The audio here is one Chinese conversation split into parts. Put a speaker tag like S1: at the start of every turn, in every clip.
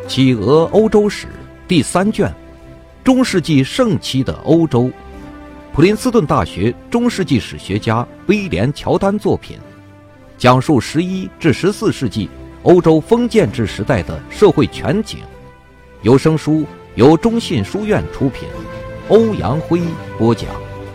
S1: 企鹅欧洲史第3卷，中世纪盛期的欧洲。普林斯顿大学中世纪史学家威廉·乔丹作品，讲述11至14世纪欧洲封建制时代的社会全景。有声书由中信书院出品，欧阳辉播讲。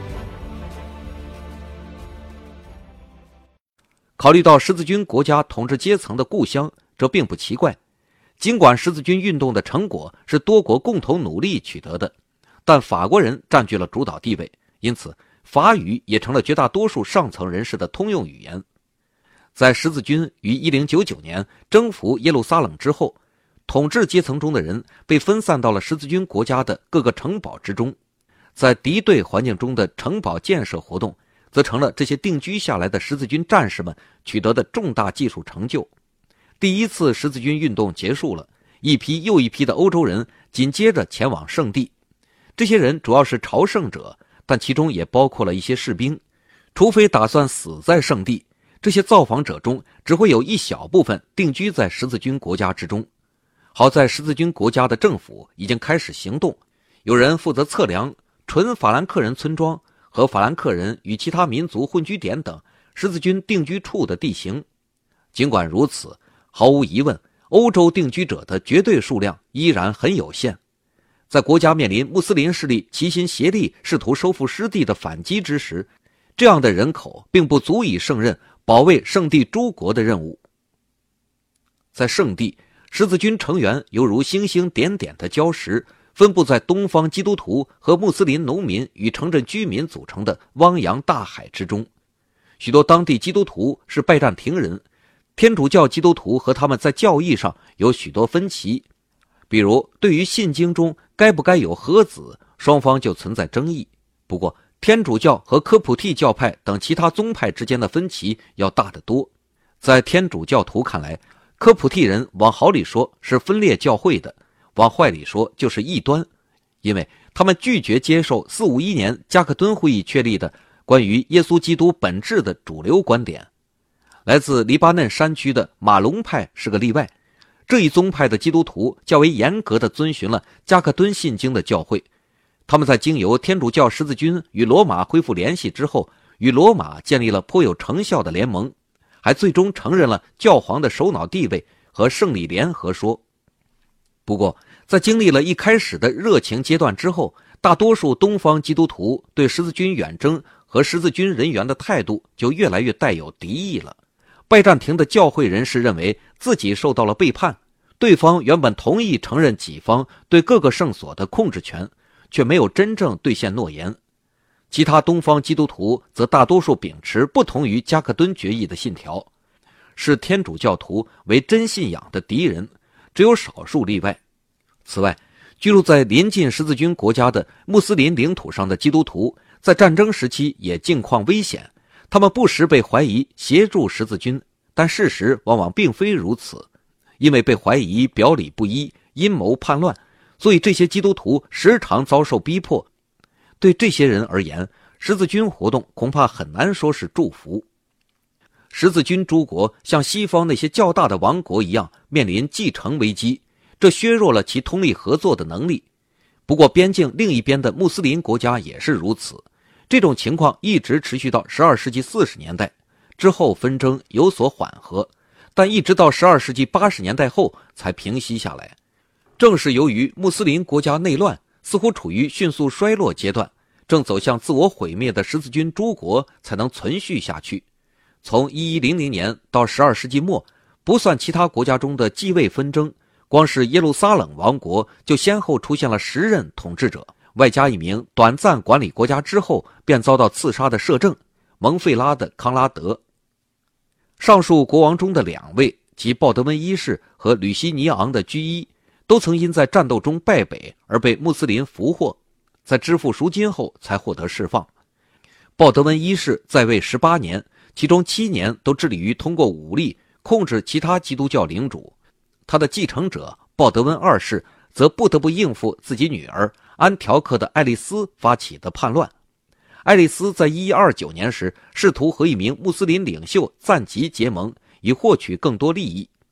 S1: 考虑到十字军国家统治阶层的故乡，这并不奇怪。尽管十字军运动的成果是多国共同努力取得的，但法国人占据了主导地位，因此法语也成了绝大多数上层人士的通用语言。在十字军于1099年征服耶路撒冷之后，统治阶层中的人被分散到了十字军国家的各个城堡之中，在敌对环境中的城堡建设活动则成了这些定居下来的十字军战士们取得的重大技术成就。第一次十字军运动结束了，一批又一批的欧洲人紧接着前往圣地。这些人主要是朝圣者，但其中也包括了一些士兵。除非打算死在圣地，这些造访者中只会有一小部分定居在十字军国家之中。好在十字军国家的政府已经开始行动，有人负责测量纯法兰克人村庄和法兰克人与其他民族混居点等十字军定居处的地形。尽管如此，毫无疑问，欧洲定居者的绝对数量依然很有限。在国家面临穆斯林势力齐心协力试图收复失地的反击之时，这样的人口并不足以胜任保卫圣地诸国的任务。在圣地，十字军成员犹如星星点点的礁石，分布在东方基督徒和穆斯林农民与城镇居民组成的汪洋大海之中。许多当地基督徒是拜占庭人，天主教基督徒和他们在教义上有许多分歧，比如对于信经中该不该有合子，双方就存在争议。不过天主教和科普蒂教派等其他宗派之间的分歧要大得多。在天主教徒看来，科普蒂人往好里说是分裂教会的，往坏里说就是异端，因为他们拒绝接受451年加克敦会议确立的关于耶稣基督本质的主流观点。来自黎巴嫩山区的马龙派是个例外，这一宗派的基督徒较为严格地遵循了加克敦信经的教诲。他们在经由天主教十字军与罗马恢复联系之后，与罗马建立了颇有成效的联盟，还最终承认了教皇的首脑地位和圣礼联合说。不过在经历了一开始的热情阶段之后，大多数东方基督徒对十字军远征和十字军人员的态度就越来越带有敌意了。拜占庭的教会人士认为自己受到了背叛，对方原本同意承认己方对各个圣所的控制权，却没有真正兑现诺言。其他东方基督徒则大多数秉持不同于加克敦决议的信条，视天主教徒为真信仰的敌人，只有少数例外。此外，居住在临近十字军国家的穆斯林领土上的基督徒在战争时期也境况危险，他们不时被怀疑协助十字军，但事实往往并非如此。因为被怀疑表里不一、阴谋叛乱，所以这些基督徒时常遭受逼迫。对这些人而言，十字军活动恐怕很难说是祝福。十字军诸国像西方那些较大的王国一样面临继承危机，这削弱了其通力合作的能力。不过边境另一边的穆斯林国家也是如此，这种情况一直持续到12世纪40年代，之后纷争有所缓和，但一直到12世纪80年代后才平息下来。正是由于穆斯林国家内乱，似乎处于迅速衰落阶段，正走向自我毁灭的十字军诸国才能存续下去。从1100年到12世纪末，不算其他国家中的继位纷争，光是耶路撒冷王国就先后出现了10任统治者，外加一名短暂管理国家之后便遭到刺杀的摄政蒙费拉的康拉德。上述国王中的2位，即鲍德温一世和吕西尼昂的居一，都曾因在战斗中败北而被穆斯林俘获，在支付赎金后才获得释放。鲍德温一世在位18年，其中7年都致力于通过武力控制其他基督教领主。他的继承者鲍德温二世则不得不应付自己女儿安条克的爱丽丝发起的叛乱。爱丽丝在1129年时试图和一名穆斯林领袖赞吉结盟，以获取更多利益。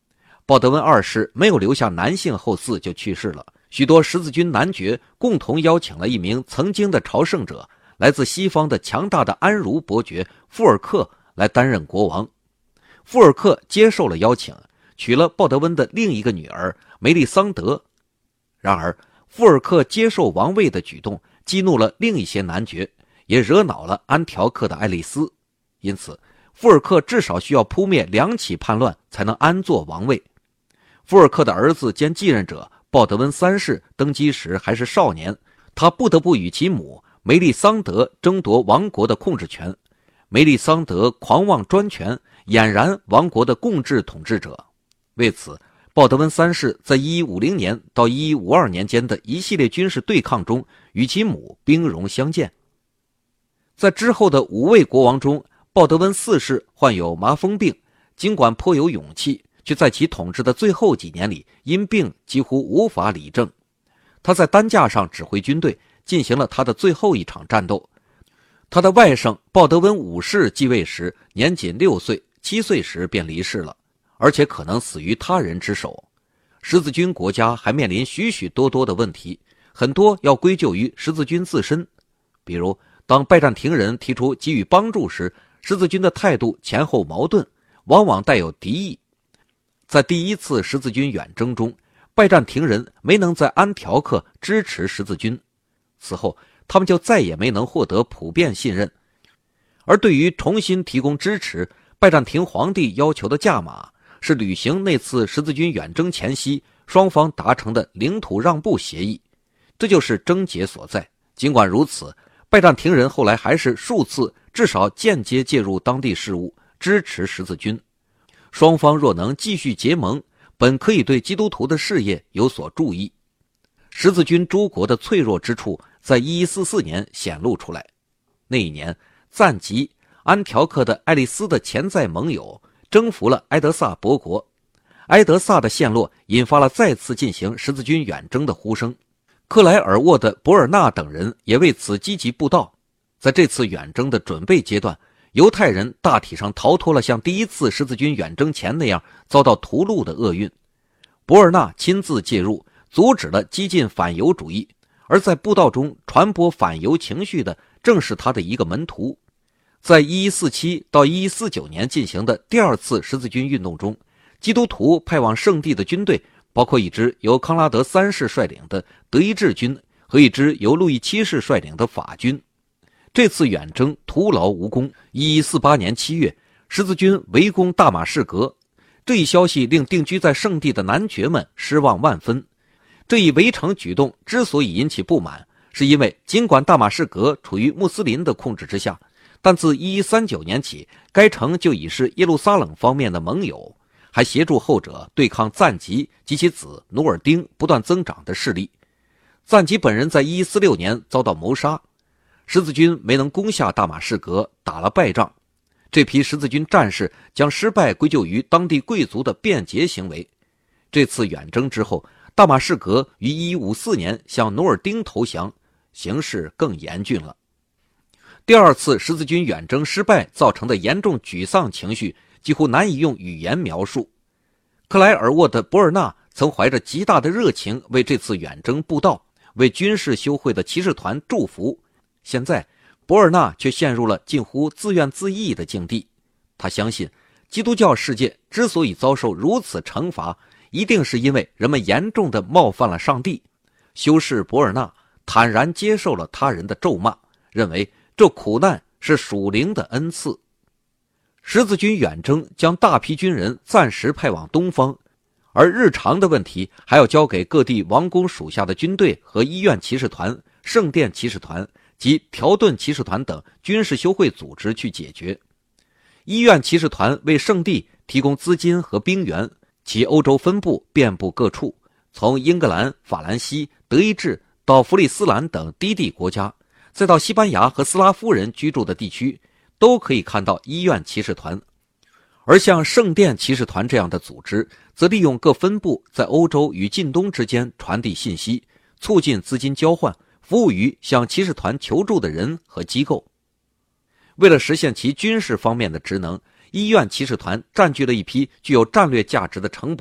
S1: 鲍德温二世没有留下男性后嗣就去世了，许多十字军男爵共同邀请了一名曾经的朝圣者，来自西方的强大的安茹伯爵富尔克来担任国王。富尔克接受了邀请，娶了鲍德温的另一个女儿梅丽桑德。然而富尔克接受王位的举动激怒了另一些男爵，也惹恼了安条克的爱丽丝，因此富尔克至少需要扑灭2起叛乱才能安坐王位。富尔克的儿子兼继任者鲍德温3世登基时还是少年，他不得不与其母梅丽桑德争夺王国的控制权。梅丽桑德狂妄专权，俨然王国的共治统治者。为此，鲍德温3世在1150年到1152年间的一系列军事对抗中，与其母兵戎相见。在之后的5位国王中，鲍德温4世患有麻风病，尽管颇有勇气，却在其统治的最后几年里因病几乎无法理政。他在担架上指挥军队，进行了他的最后一场战斗。他的外甥鲍德温5世继位时年仅6岁，7岁时便离世了，而且可能死于他人之手。十字军国家还面临许许多多的问题，很多要归咎于十字军自身。比如当拜占庭人提出给予帮助时，十字军的态度前后矛盾，往往带有敌意。在第一次十字军远征中，拜占庭人没能在安条克支持十字军，此后他们就再也没能获得普遍信任。而对于重新提供支持，拜占庭皇帝要求的价码是履行那次十字军远征前夕双方达成的领土让步协议，这就是症结所在。尽管如此，拜占庭人后来还是数次至少间接介入当地事务，支持十字军。双方若能继续结盟，本可以对基督徒的事业有所注意。十字军诸国的脆弱之处在1144年显露出来。那一年，赞吉、安条克的爱丽丝的潜在盟友征服了埃德萨伯国，埃德萨的陷落引发了再次进行十字军远征的呼声。克莱尔沃的博尔纳等人也为此积极布道。在这次远征的准备阶段，犹太人大体上逃脱了像第一次十字军远征前那样遭到屠戮的厄运。博尔纳亲自介入，阻止了激进反犹主义，而在布道中传播反犹情绪的正是他的一个门徒。在1147到1149年进行的第2次十字军运动中，基督徒派往圣地的军队包括一支由康拉德3世率领的德意志军和一支由路易7世率领的法军。这次远征徒劳无功。1148年7月，十字军围攻大马士革，这一消息令定居在圣地的男爵们失望万分。这一围城举动之所以引起不满，是因为尽管大马士革处于穆斯林的控制之下，但自1139年起，该城就已是耶路撒冷方面的盟友，还协助后者对抗赞吉及其子努尔丁不断增长的势力。赞吉本人在1146年遭到谋杀，十字军没能攻下大马士革，打了败仗。这批十字军战士将失败归咎于当地贵族的便捷行为。这次远征之后，大马士革于1154年向努尔丁投降，形势更严峻了。第2次十字军远征失败造成的严重沮丧情绪几乎难以用语言描述。克莱尔沃的博尔纳曾怀着极大的热情为这次远征布道，为军事修会的骑士团祝福。现在博尔纳却陷入了近乎自怨自艾的境地。他相信基督教世界之所以遭受如此惩罚，一定是因为人们严重地冒犯了上帝。修士博尔纳坦然接受了他人的咒骂，认为这苦难是属灵的恩赐。十字军远征将大批军人暂时派往东方，而日常的问题还要交给各地王公属下的军队和医院骑士团、圣殿骑士团及条顿骑士团等军事修会组织去解决。医院骑士团为圣地提供资金和兵源，其欧洲分布遍布各处，从英格兰、法兰西、德意志到弗里斯兰等低地国家，再到西班牙和斯拉夫人居住的地区，都可以看到医院骑士团。而像圣殿骑士团这样的组织，则利用各分部在欧洲与近东之间传递信息，促进资金交换，服务于向骑士团求助的人和机构。为了实现其军事方面的职能，医院骑士团占据了一批具有战略价值的城堡，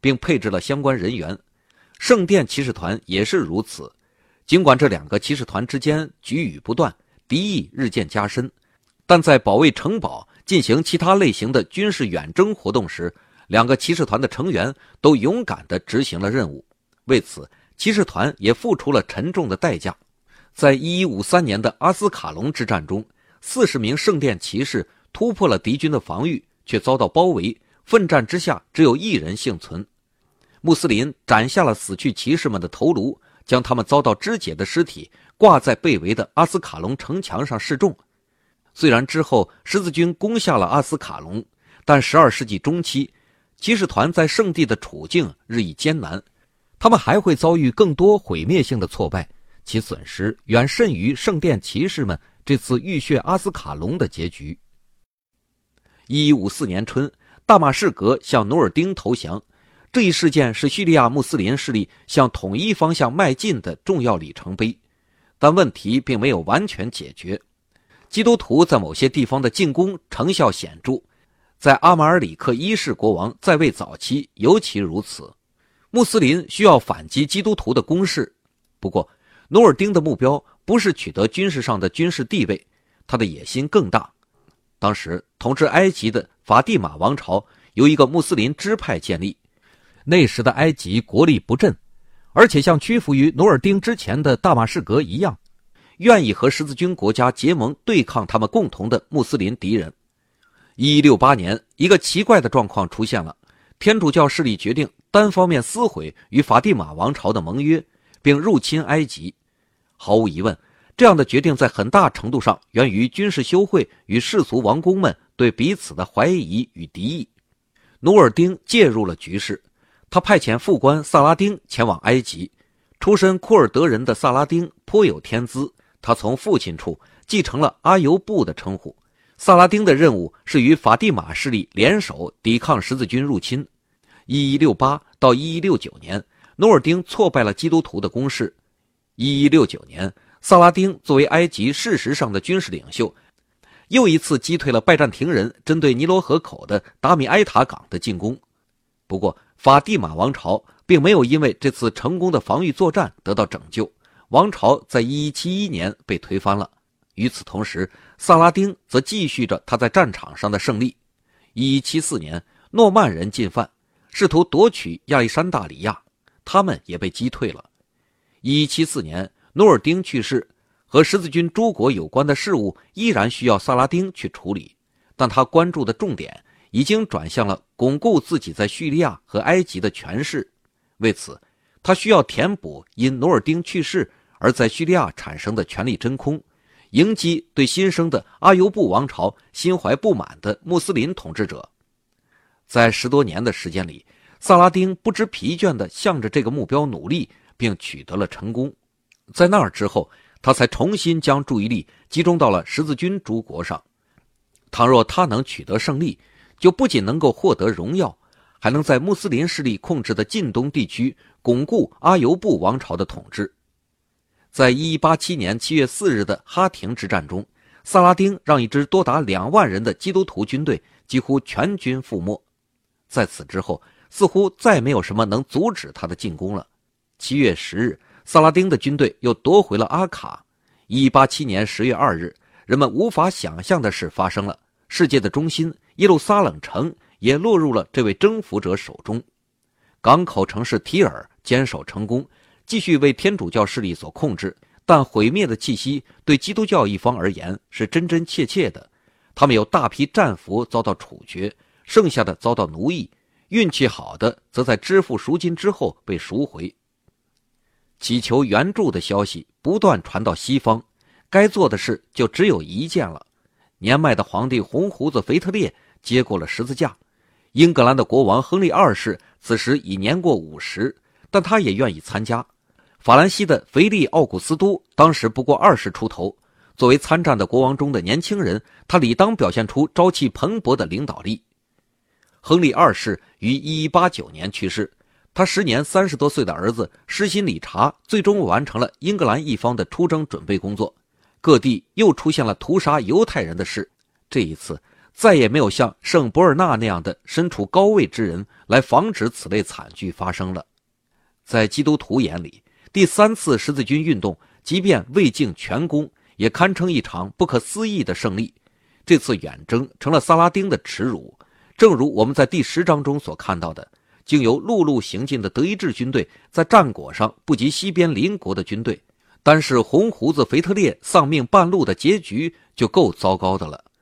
S1: 并配置了相关人员。圣殿骑士团也是如此。尽管这两个骑士团之间举语不断，敌意日渐加深，但在保卫城堡进行其他类型的军事远征活动时，两个骑士团的成员都勇敢地执行了任务。为此，骑士团也付出了沉重的代价。在1153年的阿斯卡隆之战中，40名圣殿骑士突破了敌军的防御，却遭到包围，奋战之下只有一人幸存。穆斯林斩下了死去骑士们的头颅，将他们遭到肢解的尸体挂在被围的阿斯卡隆城墙上示众。虽然之后十字军攻下了阿斯卡隆，但12世纪中期，骑士团在圣地的处境日益艰难，他们还会遭遇更多毁灭性的挫败，其损失远甚于圣殿骑士们这次浴血阿斯卡隆的结局。1154年春，大马士革向努尔丁投降，这一事件是叙利亚穆斯林势力向统一方向迈进的重要里程碑，但问题并没有完全解决。基督徒在某些地方的进攻成效显著，在阿马尔里克一世国王在位早期尤其如此。穆斯林需要反击基督徒的攻势，不过努尔丁的目标不是取得军事上的军事地位，他的野心更大。当时统治埃及的法蒂玛王朝由一个穆斯林支派建立，那时的埃及国力不振，而且像屈服于努尔丁之前的大马士革一样，愿意和十字军国家结盟对抗他们共同的穆斯林敌人。1168年，一个奇怪的状况出现了，天主教势力决定单方面撕毁与法蒂玛王朝的盟约，并入侵埃及。毫无疑问，这样的决定在很大程度上源于军事修会与世俗王公们对彼此的怀疑与敌意。努尔丁介入了局势，他派遣副官萨拉丁前往埃及。出身库尔德人的萨拉丁颇有天资，他从父亲处继承了阿尤布的称呼。萨拉丁的任务是与法蒂玛势力联手抵抗十字军入侵。1168到1169年，努尔丁挫败了基督徒的攻势。1169年，萨拉丁作为埃及事实上的军事领袖，又一次击退了拜占庭人针对尼罗河口的达米埃塔港的进攻。不过，法蒂玛王朝并没有因为这次成功的防御作战得到拯救，王朝在1171年被推翻了。与此同时，萨拉丁则继续着他在战场上的胜利。1174年，诺曼人进犯，试图夺取亚历山大里亚，他们也被击退了。1174年，努尔丁去世，和十字军诸国有关的事务依然需要萨拉丁去处理，但他关注的重点已经转向了巩固自己在叙利亚和埃及的权势。为此，他需要填补因努尔丁去世而在叙利亚产生的权力真空，迎击对新生的阿尤布王朝心怀不满的穆斯林统治者。在10多年的时间里，萨拉丁不知疲倦地向着这个目标努力，并取得了成功。在那儿之后，他才重新将注意力集中到了十字军诸国上。倘若他能取得胜利，就不仅能够获得荣耀，还能在穆斯林势力控制的近东地区巩固阿尤布王朝的统治。在1187年7月4日的哈廷之战中，萨拉丁让一支多达2万人的基督徒军队几乎全军覆没。在此之后，似乎再没有什么能阻止他的进攻了。7月10日，萨拉丁的军队又夺回了阿卡。1187年10月2日，人们无法想象的事发生了，世界的中心耶路撒冷城也落入了这位征服者手中。港口城市提尔坚守成功，继续为天主教势力所控制，但毁灭的气息对基督教一方而言是真真切切的。他们有大批战俘遭到处决，剩下的遭到奴役，运气好的则在支付赎金之后被赎回。祈求援助的消息不断传到西方，该做的事就只有一件了。年迈的皇帝红胡子腓特烈接过了十字架。英格兰的国王亨利二世此时已年过50，但他也愿意参加。法兰西的腓力奥古斯都当时不过20出头，作为参战的国王中的年轻人，他理当表现出朝气蓬勃的领导力。亨利二世于1189年去世，他时年30多岁的儿子施辛理查最终完成了英格兰一方的出征准备工作。各地又出现了屠杀犹太人的事，这一次再也没有像圣博尔纳那样的身处高位之人来防止此类惨剧发生了。在基督徒眼里，第3次十字军运动即便未尽全功，也堪称一场不可思议的胜利。这次远征成了萨拉丁的耻辱，正如我们在第10章中所看到的，经由陆路行进的德意志军队在战果上不及西边邻国的军队，单是红胡子腓特烈丧命半路的结局就够糟糕的了。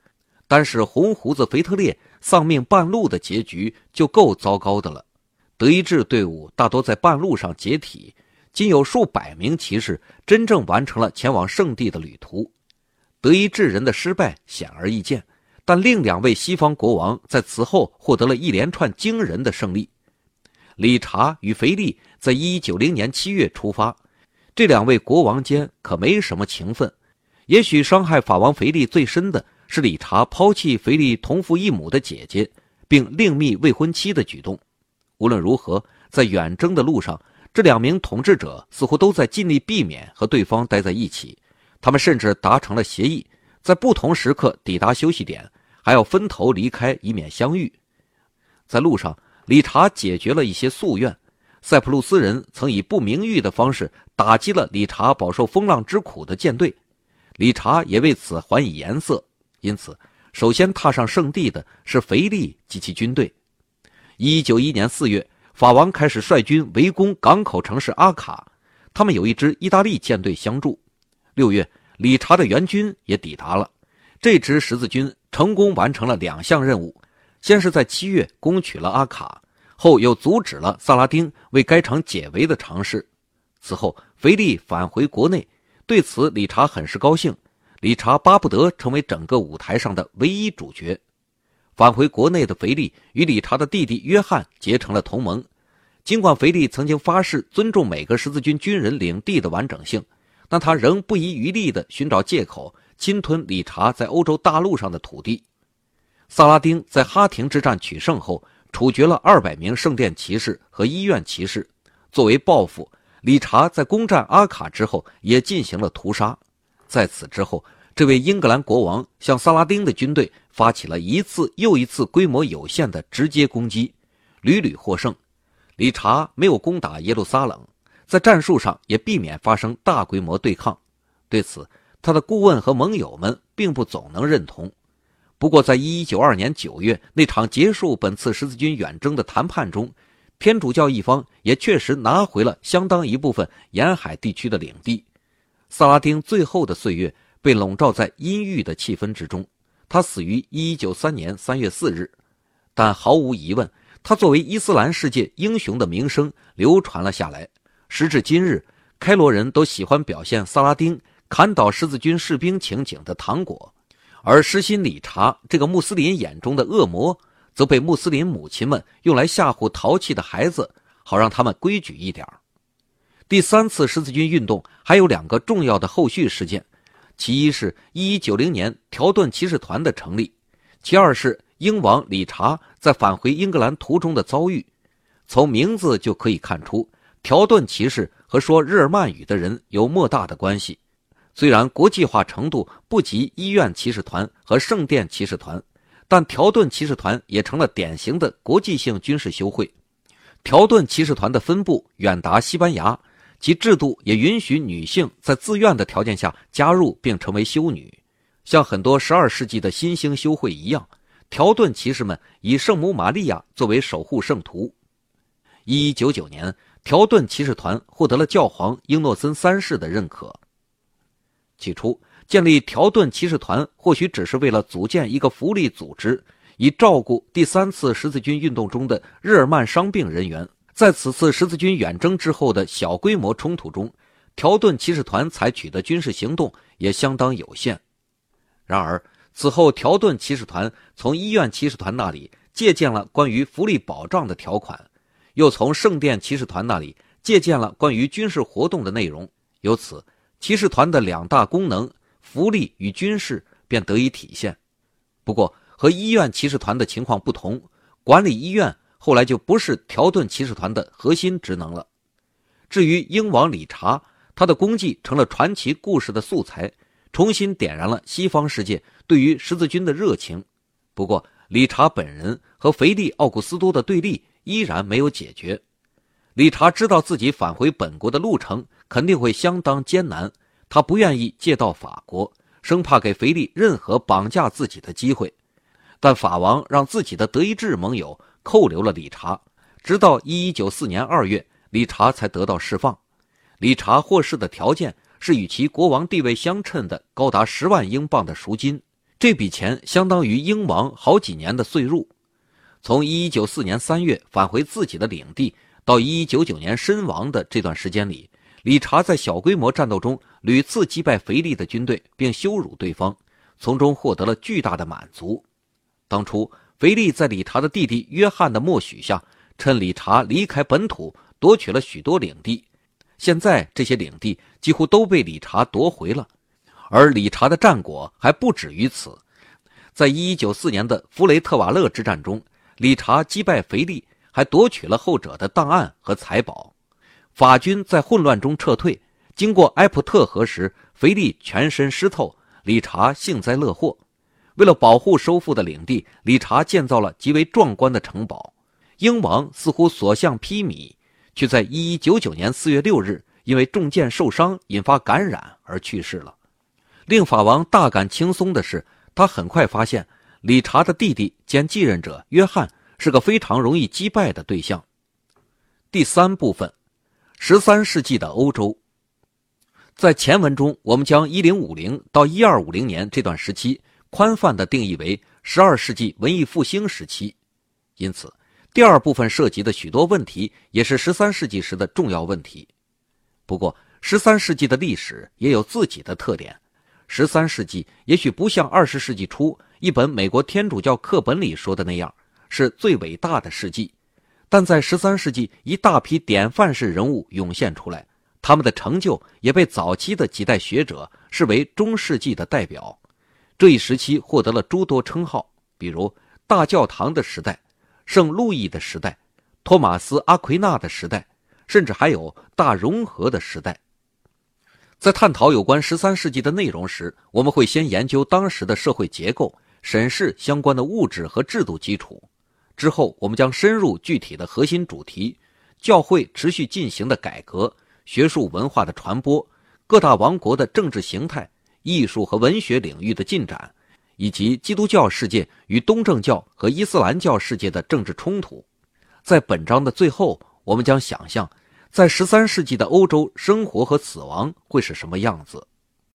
S1: 德意志队伍大多在半路上解体，仅有数百名骑士真正完成了前往圣地的旅途。德意志人的失败显而易见，但另2位西方国王在此后获得了一连串惊人的胜利。理查与腓力在1190年7月出发，这2位国王间可没什么情分。也许伤害法王腓力最深的是理查抛弃腓力同父异母的姐姐，并另觅未婚妻的举动。无论如何，在远征的路上，这2名统治者似乎都在尽力避免和对方待在一起。他们甚至达成了协议，在不同时刻抵达休息点，还要分头离开，以免相遇。在路上，理查解决了一些夙愿。塞浦路斯人曾以不名誉的方式打击了理查饱受风浪之苦的舰队，理查也为此还以颜色。因此，首先踏上圣地的是腓力及其军队。1191年4月，法王开始率军围攻港口城市阿卡，他们有一支意大利舰队相助。6月，理查的援军也抵达了。这支十字军成功完成了2项任务，先是在7月攻取了阿卡，后又阻止了萨拉丁为该城解围的尝试。此后，腓力返回国内，对此理查很是高兴。理查巴不得成为整个舞台上的唯一主角。返回国内的腓力与理查的弟弟约翰结成了同盟。尽管腓力曾经发誓尊重每个十字军军人领地的完整性，但他仍不遗余力地寻找借口侵吞理查在欧洲大陆上的土地。萨拉丁在哈廷之战取胜后，处决了200名圣殿骑士和医院骑士。作为报复，理查在攻占阿卡之后也进行了屠杀。在此之后，这位英格兰国王向萨拉丁的军队发起了一次又一次规模有限的直接攻击，屡屡获胜。理查没有攻打耶路撒冷，在战术上也避免发生大规模对抗。对此，他的顾问和盟友们并不总能认同。不过在1192年9月那场结束本次十字军远征的谈判中，天主教一方也确实拿回了相当一部分沿海地区的领地。萨拉丁最后的岁月被笼罩在阴郁的气氛之中，他死于1193年3月4日。但毫无疑问，他作为伊斯兰世界英雄的名声流传了下来。时至今日，开罗人都喜欢表现萨拉丁砍倒十字军士兵情景的糖果，而失心理查这个穆斯林眼中的恶魔，则被穆斯林母亲们用来吓唬淘气的孩子，好让他们规矩一点。第3次十字军运动还有2个重要的后续事件，其一是1190年条顿骑士团的成立，其二是英王理查在返回英格兰途中的遭遇。从名字就可以看出，条顿骑士和说日耳曼语的人有莫大的关系。虽然国际化程度不及医院骑士团和圣殿骑士团，但条顿骑士团也成了典型的国际性军事修会。条顿骑士团的分部远达西班牙，其制度也允许女性在自愿的条件下加入并成为修女。像很多12世纪的新兴修会一样，条顿骑士们以圣母玛利亚作为守护圣徒。1199年，条顿骑士团获得了教皇英诺森3世的认可。起初，建立条顿骑士团或许只是为了组建一个福利组织，以照顾第3次十字军运动中的日耳曼伤病人员。在此次十字军远征之后的小规模冲突中，条顿骑士团采取的军事行动也相当有限。然而，此后条顿骑士团从医院骑士团那里借鉴了关于福利保障的条款，又从圣殿骑士团那里借鉴了关于军事活动的内容，由此骑士团的2大功能，福利与军事便得以体现。不过和医院骑士团的情况不同，管理医院后来就不是条顿骑士团的核心职能了。至于英王理查，他的功绩成了传奇故事的素材，重新点燃了西方世界对于十字军的热情。 不过，理查本人和腓力·奥古斯都的对立依然没有解决。理查知道自己返回本国的路程肯定会相当艰难，他不愿意借道法国，生怕给腓力任何绑架自己的机会。但法王让自己的德意志盟友扣留了理查，直到1194年2月，理查才得到释放。理查获释的条件是与其国王地位相称的高达10万英镑的赎金，这笔钱相当于英王好几年的岁入。从1194年3月返回自己的领地到1199年身亡的这段时间里，理查在小规模战斗中屡次击败腓力的军队并羞辱对方，从中获得了巨大的满足。当初腓力在理查的弟弟约翰的默许下，趁理查离开本土夺取了许多领地，现在这些领地几乎都被理查夺回了。而理查的战果还不止于此，在1194年的弗雷特瓦勒之战中，理查击败腓力，还夺取了后者的档案和财宝。法军在混乱中撤退，经过埃普特河时，腓力全身湿透，理查幸灾乐祸。为了保护收复的领地，理查建造了极为壮观的城堡。英王似乎所向披靡，却在1199年4月6日因为中箭受伤引发感染而去世了。令法王大感轻松的是，他很快发现理查的弟弟兼继任者约翰是个非常容易击败的对象。第三部分，13世纪的欧洲。在前文中，我们将1050到1250年这段时期宽泛地定义为12世纪文艺复兴时期，因此第二部分涉及的许多问题也是13世纪时的重要问题。不过13世纪的历史也有自己的特点，13世纪也许不像20世纪初一本美国天主教课本里说的那样是最伟大的世纪，但在13世纪一大批典范式人物涌现出来，他们的成就也被早期的几代学者视为中世纪的代表。这一时期获得了诸多称号，比如大教堂的时代、圣路易的时代、托马斯·阿奎那的时代，甚至还有大融合的时代。在探讨有关13世纪的内容时，我们会先研究当时的社会结构，审视相关的物质和制度基础。之后我们将深入具体的核心主题，教会持续进行的改革、学术文化的传播、各大王国的政治形态、艺术和文学领域的进展，以及基督教世界与东正教和伊斯兰教世界的政治冲突。在本章的最后，我们将想象在13世纪的欧洲生活和死亡会是什么样子。